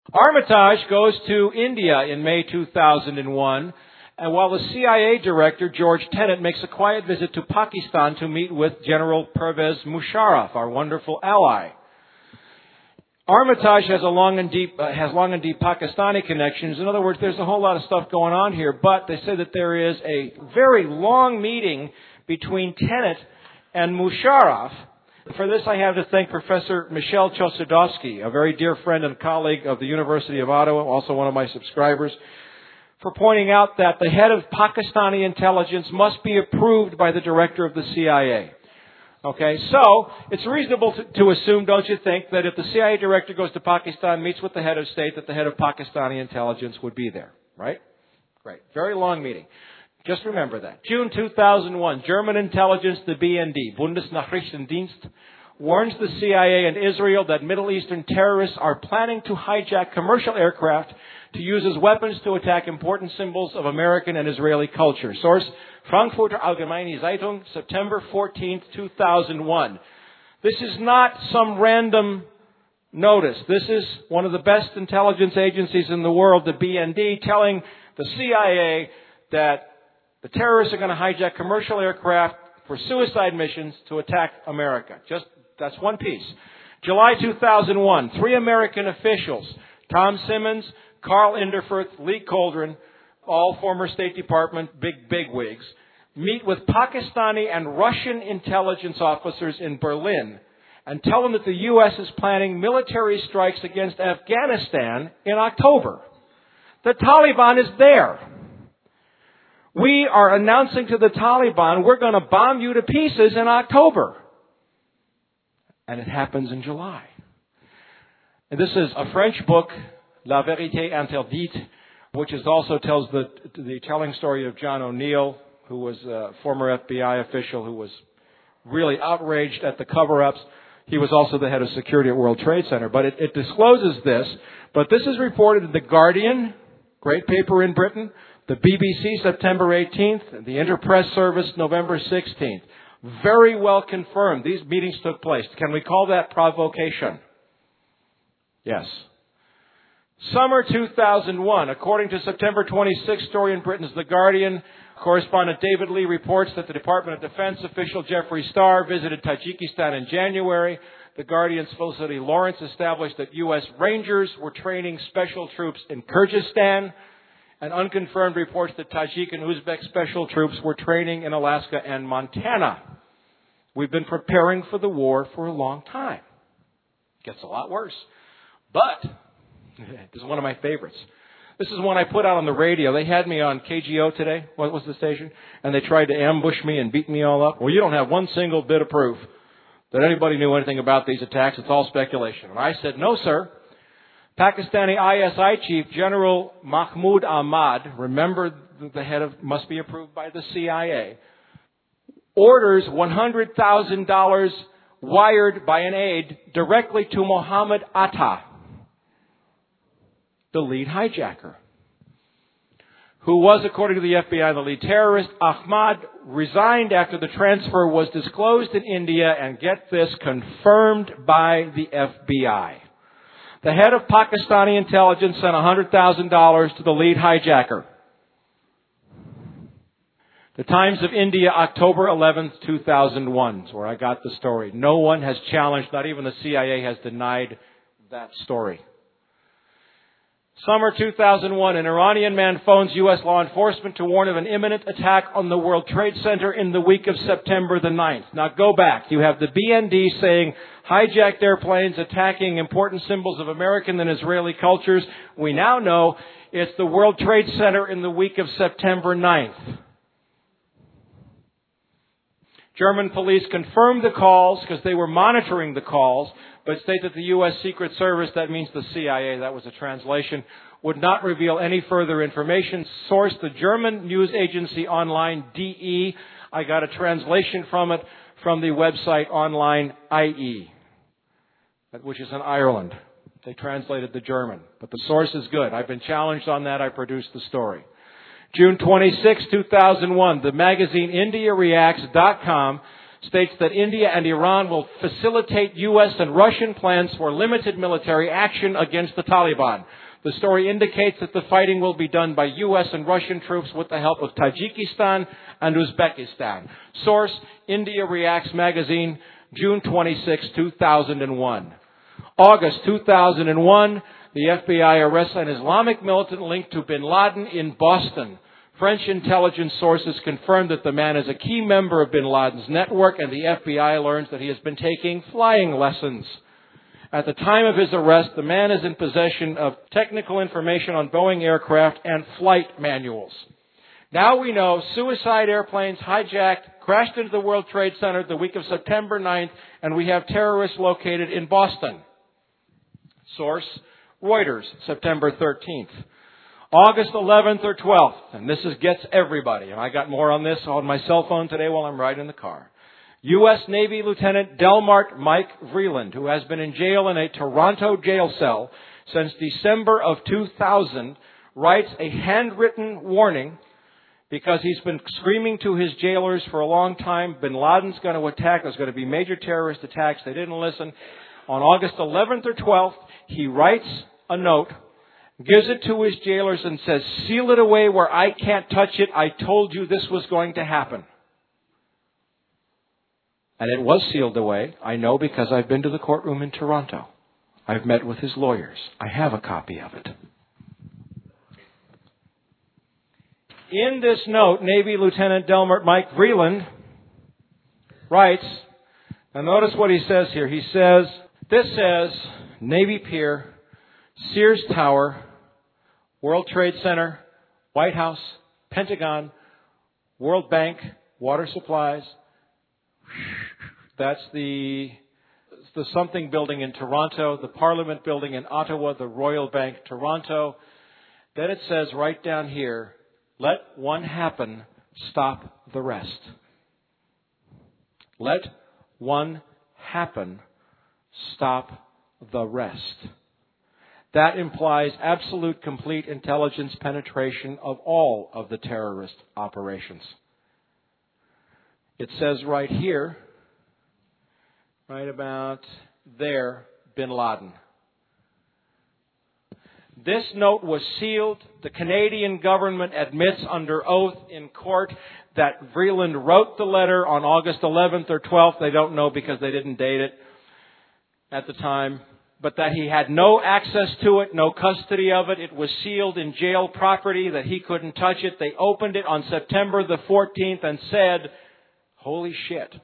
Armitage goes to India in May 2001, and while the CIA director, George Tenet, makes a quiet visit to Pakistan to meet with General Pervez Musharraf, our wonderful ally. Armitage has long and deep Pakistani connections. In other words, there's a whole lot of stuff going on here, but they say that there is a very long meeting between Tenet and Musharraf. For this, I have to thank Professor Michel Chossudovsky, a very dear friend and colleague of the University of Ottawa, also one of my subscribers, for pointing out that the head of Pakistani intelligence must be approved by the director of the CIA. Okay, so it's reasonable to assume, don't you think, that if the CIA director goes to Pakistan, meets with the head of state, that the head of Pakistani intelligence would be there, right? Great. Very long meeting. Just remember that. June 2001, German intelligence, the BND, Bundesnachrichtendienst, warns the CIA and Israel that Middle Eastern terrorists are planning to hijack commercial aircraft to use as weapons to attack important symbols of American and Israeli culture. Source, Frankfurter Allgemeine Zeitung, September 14th, 2001. This is not some random notice. This is one of the best intelligence agencies in the world, the BND, telling the CIA that the terrorists are going to hijack commercial aircraft for suicide missions to attack America. That's one piece. July 2001, 3 American officials, Tom Simmons, Carl Inderfurth, Lee Coldren, all former State Department bigwigs, meet with Pakistani and Russian intelligence officers in Berlin and tell them that the U.S. is planning military strikes against Afghanistan in October. The Taliban is there. We are announcing to the Taliban, we're going to bomb you to pieces in October. And it happens in July. And this is a French book, La Vérité Interdite, which also tells the telling story of John O'Neill, who was a former FBI official who was really outraged at the cover-ups. He was also the head of security at World Trade Center. But it discloses this. But this is reported in The Guardian, great paper in Britain, the BBC, September 18th, the Interpress Service, November 16th. Very well confirmed. These meetings took place. Can we call that provocation? Yes. Summer 2001, according to September 26th story in Britain's The Guardian, correspondent David Lee reports that the Department of Defense official Jeffrey Starr visited Tajikistan in January. The Guardian's Felicity Lawrence established that U.S. Rangers were training special troops in Kyrgyzstan, and unconfirmed reports that Tajik and Uzbek special troops were training in Alaska and Montana. We've been preparing for the war for a long time. Gets a lot worse. But this is one of my favorites. This is one I put out on the radio. They had me on KGO today. What was the station? And they tried to ambush me and beat me all up. Well, you don't have one single bit of proof that anybody knew anything about these attacks. It's all speculation. And I said, no, sir. Pakistani ISI chief General Mahmoud Ahmad, remember the head of, must be approved by the CIA, orders $100,000 wired by an aide directly to Mohammed Atta, the lead hijacker, who was, according to the FBI, the lead terrorist. Ahmad resigned after the transfer was disclosed in India, and get this, confirmed by the FBI. The head of Pakistani intelligence sent $100,000 to the lead hijacker. The Times of India, October 11th, 2001 is where I got the story. No one has challenged, not even the CIA has denied that story. Summer 2001, an Iranian man phones U.S. law enforcement to warn of an imminent attack on the World Trade Center in the week of September the 9th. Now go back. You have the BND saying hijacked airplanes attacking important symbols of American and Israeli cultures. We now know it's the World Trade Center in the week of September 9th. German police confirmed the calls because they were monitoring the calls, but state that the U.S. Secret Service, that means the CIA, that was a translation, would not reveal any further information. Source, the German news agency Online DE. I got a translation from it from the website Online IE, which is in Ireland. They translated the German, but the source is good. I've been challenged on that. I produced the story. June 26, 2001, the magazine IndiaReacts.com states that India and Iran will facilitate U.S. and Russian plans for limited military action against the Taliban. The story indicates that the fighting will be done by U.S. and Russian troops with the help of Tajikistan and Uzbekistan. Source, India Reacts magazine, June 26, 2001. August 2001, the FBI arrests an Islamic militant linked to bin Laden in Boston. French intelligence sources confirm that the man is a key member of bin Laden's network, and the FBI learns that he has been taking flying lessons. At the time of his arrest, the man is in possession of technical information on Boeing aircraft and flight manuals. Now we know suicide airplanes hijacked, crashed into the World Trade Center the week of September 9th, and we have terrorists located in Boston. Source, Reuters, September 13th. August 11th or 12th, and this gets everybody, and I got more on this on my cell phone today while I'm riding in the car. U.S. Navy Lieutenant Delmart Mike Vreeland, who has been in jail in a Toronto jail cell since December of 2000, writes a handwritten warning because he's been screaming to his jailers for a long time, bin Laden's going to attack, there's going to be major terrorist attacks. They didn't listen. On August 11th or 12th, he writes a note, gives it to his jailers and says, seal it away where I can't touch it. I told you this was going to happen. And it was sealed away. I know because I've been to the courtroom in Toronto. I've met with his lawyers. I have a copy of it. In this note, Navy Lieutenant Delmart Mike Vreeland writes, now notice what he says here. He says, this says Navy Pier, Sears Tower, World Trade Center, White House, Pentagon, World Bank, water supplies. That's the something building in Toronto, the Parliament building in Ottawa, the Royal Bank, Toronto. Then it says right down here, let one happen, stop the rest. Let one happen, stop the rest. That implies absolute, complete intelligence penetration of all of the terrorist operations. It says right here, right about there, bin Laden. This note was sealed. The Canadian government admits under oath in court that Vreeland wrote the letter on August 11th or 12th. They don't know because they didn't date it at the time. But that he had no access to it, no custody of it. It was sealed in jail property, that he couldn't touch it. They opened it on September the 14th and said, holy shit.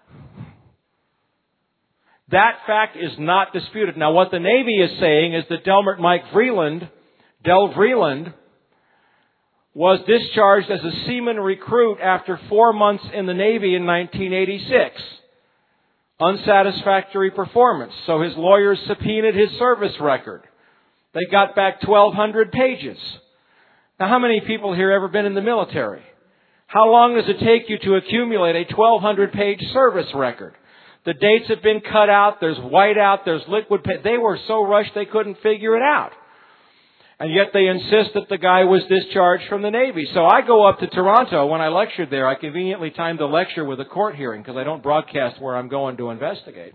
That fact is not disputed. Now, what the Navy is saying is that Delmart Mike Vreeland, Del Vreeland, was discharged as a seaman recruit after 4 months in the Navy in 1986. Unsatisfactory performance. So his lawyers subpoenaed his service record. They got back 1,200 pages. Now, how many people here ever been in the military? How long does it take you to accumulate a 1,200-page service record? The dates have been cut out. There's whiteout. There's liquid paper. They were so rushed they couldn't figure it out. And yet they insist that the guy was discharged from the Navy. So I go up to Toronto. When I lectured there, I conveniently timed the lecture with a court hearing because I don't broadcast where I'm going to investigate.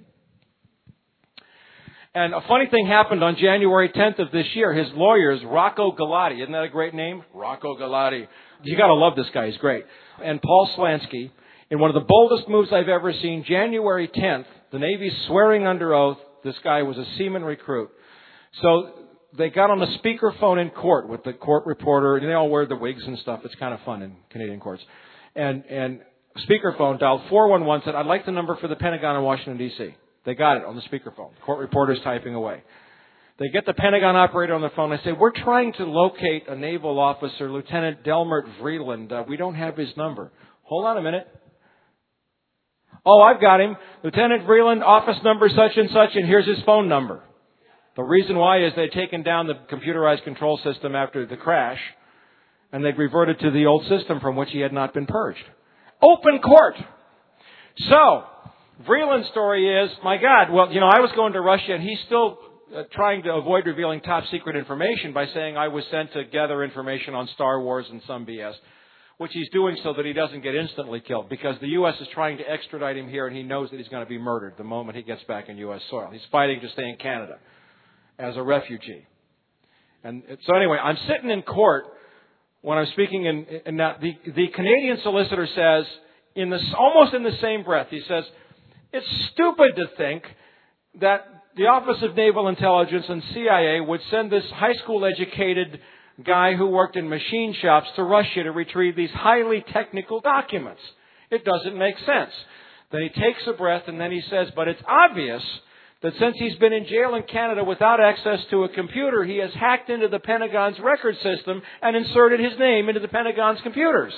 And a funny thing happened on January 10th of this year. His lawyers, Rocco Galati, isn't that a great name? Rocco Galati. You got to love this guy. He's great. And Paul Slansky, in one of the boldest moves I've ever seen, January 10th, the Navy's swearing under oath this guy was a seaman recruit. So they got on the speakerphone in court with the court reporter, and they all wear the wigs and stuff. It's kind of fun in Canadian courts. And speakerphone dialed 411, said, I'd like the number for the Pentagon in Washington, D.C. They got it on the speakerphone. The court reporter's typing away. They get the Pentagon operator on the phone. They say, we're trying to locate a naval officer, Lieutenant Delmart Vreeland. We don't have his number. Hold on a minute. Oh, I've got him. Lieutenant Vreeland, office number such and such, and here's his phone number. The reason why is they'd taken down the computerized control system after the crash, and they'd reverted to the old system from which he had not been purged. Open court! So, Vreeland's story is, my God, well, I was going to Russia, and he's still trying to avoid revealing top secret information by saying I was sent to gather information on Star Wars and some BS. which he's doing so that he doesn't get instantly killed, because the U.S. is trying to extradite him here, and he knows that he's going to be murdered the moment he gets back in U.S. soil. He's fighting to stay in Canada as a refugee. And so anyway, I'm sitting in court when I'm speaking, and the Canadian solicitor says, almost in the same breath, he says, it's stupid to think that the Office of Naval Intelligence and CIA would send this high school educated guy who worked in machine shops to Russia to retrieve these highly technical documents. It doesn't make sense. Then he takes a breath and then he says, but it's obvious that since he's been in jail in Canada without access to a computer, he has hacked into the Pentagon's record system and inserted his name into the Pentagon's computers.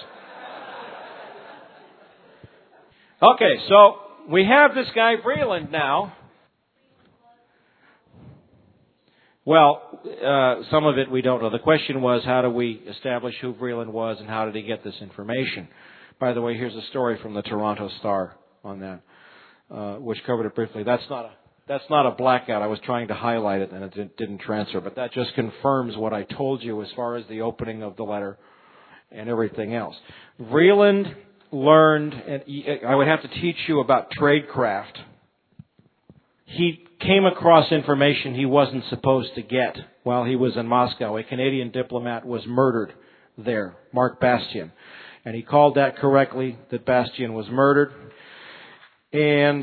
Okay, so we have this guy Vreeland now. Well, some of it we don't know. The question was, how do we establish who Vreeland was and how did he get this information? By the way, here's a story from the Toronto Star on that, which covered it briefly. That's not a blackout. I was trying to highlight it and it didn't transfer, but that just confirms what I told you as far as the opening of the letter and everything else. Vreeland learned, and I would have to teach you about tradecraft. He came across information he wasn't supposed to get while he was in Moscow. A Canadian diplomat was murdered there, Mark Bastian. And he called that correctly, that Bastian was murdered. And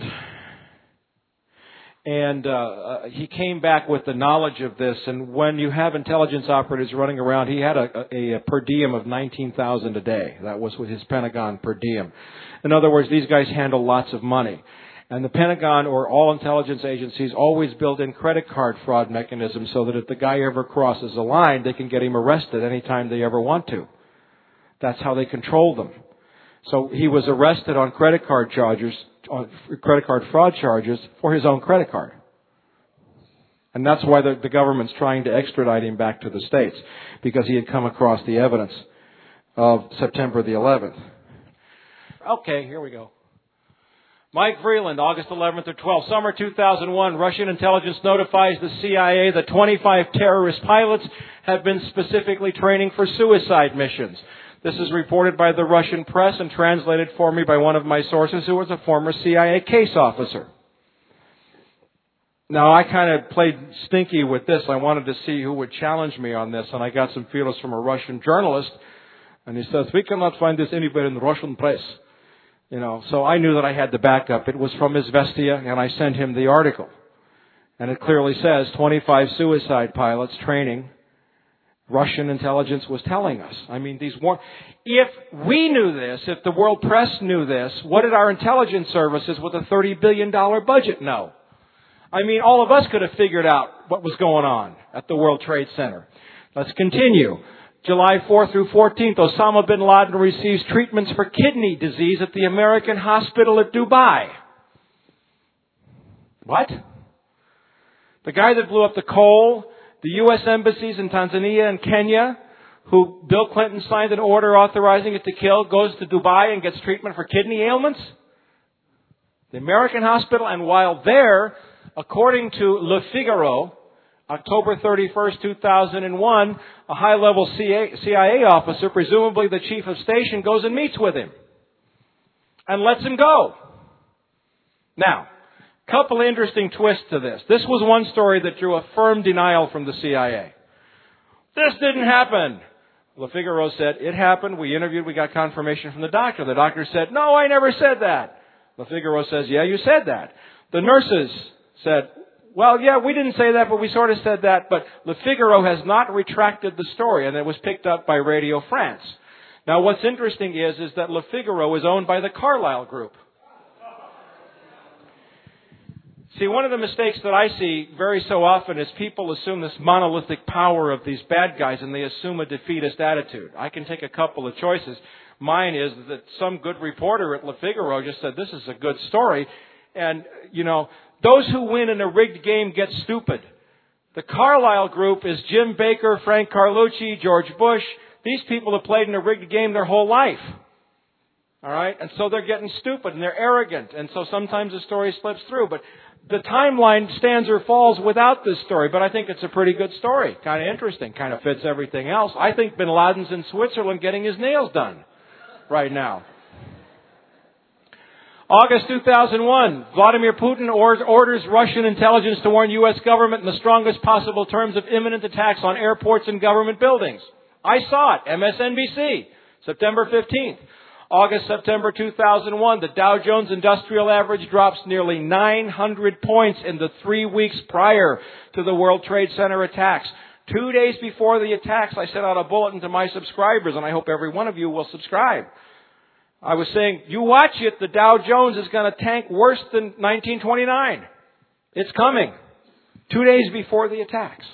he came back with the knowledge of this. And when you have intelligence operatives running around, he had a per diem of $19,000 a day. That was with his Pentagon per diem. In other words, these guys handle lots of money. And the Pentagon or all intelligence agencies always build in credit card fraud mechanisms so that if the guy ever crosses a line, they can get him arrested anytime they ever want to. That's how they control them. So he was arrested on credit card fraud charges for his own credit card. And that's why the government's trying to extradite him back to the States, because he had come across the evidence of September the 11th. Okay, here we go. Mike Vreeland, August 11th or 12th, summer 2001, Russian intelligence notifies the CIA that 25 terrorist pilots have been specifically training for suicide missions. This is reported by the Russian press and translated for me by one of my sources who was a former CIA case officer. Now, I kind of played stinky with this. I wanted to see who would challenge me on this, and I got some feelers from a Russian journalist, and he says, we cannot find this anywhere in the Russian press. So I knew that I had the backup. It was from Izvestia, and I sent him the article. And it clearly says 25 suicide pilots training. Russian intelligence was telling us. I mean, if we knew this, if the world press knew this, what did our intelligence services with a $30 billion budget know? I mean, all of us could have figured out what was going on at the World Trade Center. Let's continue. July 4th through 14th, Osama bin Laden receives treatments for kidney disease at the American hospital at Dubai. What? The guy that blew up the Cole, the U.S. embassies in Tanzania and Kenya, who Bill Clinton signed an order authorizing it to kill, goes to Dubai and gets treatment for kidney ailments? The American hospital, and while there, according to Le Figaro, October 31st, 2001, a high-level CIA officer, presumably the chief of station, goes and meets with him and lets him go. Now, couple interesting twists to this. This was one story that drew a firm denial from the CIA. This didn't happen. Le Figaro said, it happened. We interviewed. We got confirmation from the doctor. The doctor said, no, I never said that. Le Figaro says, yeah, you said that. The nurses said, well, yeah, we didn't say that, but we sort of said that. But Le Figaro has not retracted the story, and it was picked up by Radio France. Now, what's interesting is that Le Figaro is owned by the Carlyle Group. See, one of the mistakes that I see very so often is people assume this monolithic power of these bad guys, and they assume a defeatist attitude. I can take a couple of choices. Mine is that some good reporter at Le Figaro just said, this is a good story. And, those who win in a rigged game get stupid. The Carlyle Group is Jim Baker, Frank Carlucci, George Bush. These people have played in a rigged game their whole life. All right? And so they're getting stupid and they're arrogant. And so sometimes the story slips through. But the timeline stands or falls without this story. But I think it's a pretty good story. Kind of interesting. Kind of fits everything else. I think bin Laden's in Switzerland getting his nails done. right now. August 2001, Vladimir Putin orders Russian intelligence to warn U.S. government in the strongest possible terms of imminent attacks on airports and government buildings. I saw it, MSNBC, September 15th. September 2001, the Dow Jones Industrial Average drops nearly 900 points in the 3 weeks prior to the World Trade Center attacks. 2 days before the attacks, I sent out a bulletin to my subscribers, and I hope every one of you will subscribe. I was saying, you watch it, the Dow Jones is going to tank worse than 1929. It's coming. 2 days before the attacks.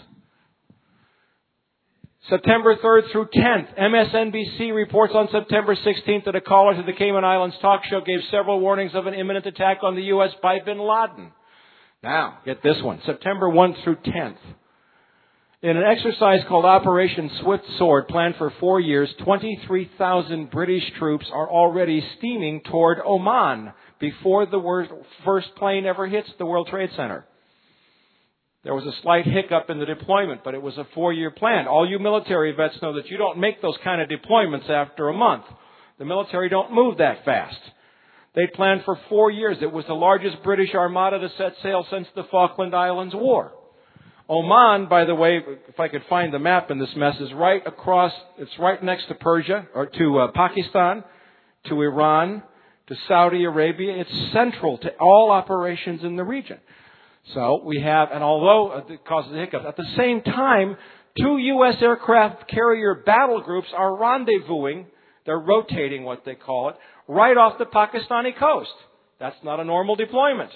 September 3rd through 10th, MSNBC reports on September 16th that a caller to the Cayman Islands talk show gave several warnings of an imminent attack on the U.S. by bin Laden. Now, get this one, September 1 through 10th. In an exercise called Operation Swift Sword, planned for 4 years, 23,000 British troops are already steaming toward Oman before the first plane ever hits the World Trade Center. There was a slight hiccup in the deployment, but it was a 4-year plan. All you military vets know that you don't make those kind of deployments after a month. The military don't move that fast. They planned for 4 years. It was the largest British armada to set sail since the Falkland Islands War. Oman, by the way, if I could find the map in this mess, is right across, it's right next to Persia, or to Pakistan, to Iran, to Saudi Arabia. It's central to all operations in the region. So we have, and although it causes a hiccup, at the same time, 2 U.S. aircraft carrier battle groups are rendezvousing, they're rotating what they call it, right off the Pakistani coast. That's not a normal deployment.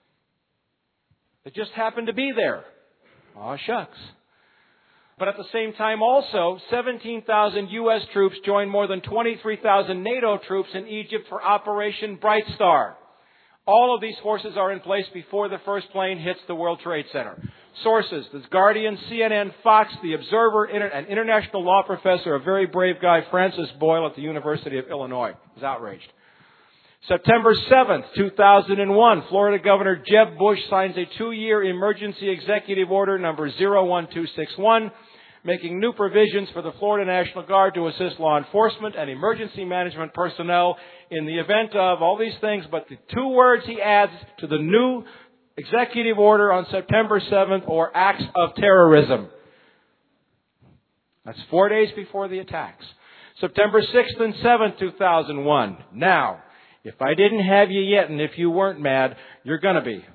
It just happened to be there. Aw, shucks. But at the same time also, 17,000 U.S. troops joined more than 23,000 NATO troops in Egypt for Operation Bright Star. All of these forces are in place before the first plane hits the World Trade Center. Sources, The Guardian, CNN, Fox, The Observer, an international law professor, a very brave guy, Francis Boyle at the University of Illinois, was outraged. September 7th, 2001, Florida Governor Jeb Bush signs a 2-year emergency executive order number 01261, making new provisions for the Florida National Guard to assist law enforcement and emergency management personnel in the event of all these things. But the 2 words he adds to the new executive order on September 7th, or acts of terrorism. That's 4 days before the attacks. September 6th and 7th, 2001. Now, if I didn't have you yet, and if you weren't mad, you're going to be.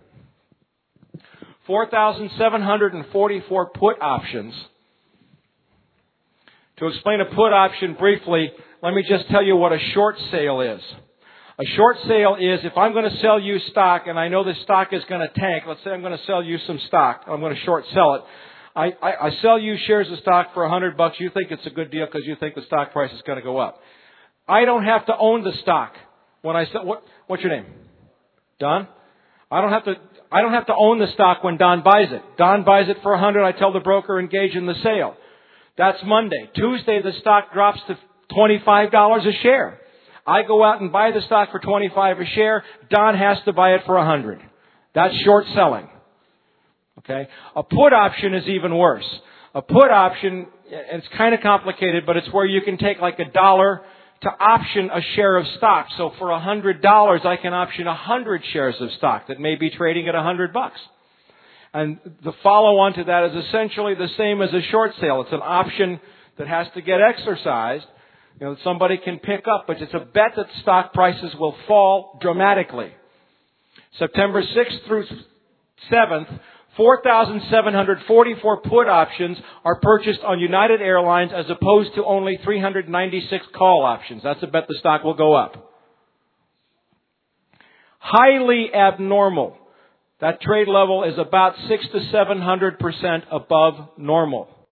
4,744 put options. To explain a put option briefly, let me just tell you what a short sale is. A short sale is if I'm going to sell you stock and I know the stock is going to tank. Let's say I'm going to sell you some stock. I'm going to short sell it. I sell you shares of stock for $100. You think it's a good deal because you think the stock price is going to go up. I don't have to own the stock. When I sell, what's your name? Don? I don't have to own the stock when Don buys it. Don buys it for $100. I tell the broker, engage in the sale. That's Monday. Tuesday, the stock drops to $25 a share. I go out and buy the stock for $25 a share. Don has to buy it for $100. That's short selling. Okay? A put option is even worse. A put option, and it's kind of complicated, but it's where you can take like $1 to option a share of stock. So for $100, I can option 100 shares of stock that may be trading at $100. And the follow-on to that is essentially the same as a short sale. It's an option that has to get exercised, that somebody can pick up, but it's a bet that stock prices will fall dramatically. September 6th through 7th, 4,744 put options are purchased on United Airlines as opposed to only 396 call options. That's a bet the stock will go up. Highly abnormal. That trade level is about 600 to 700% above normal.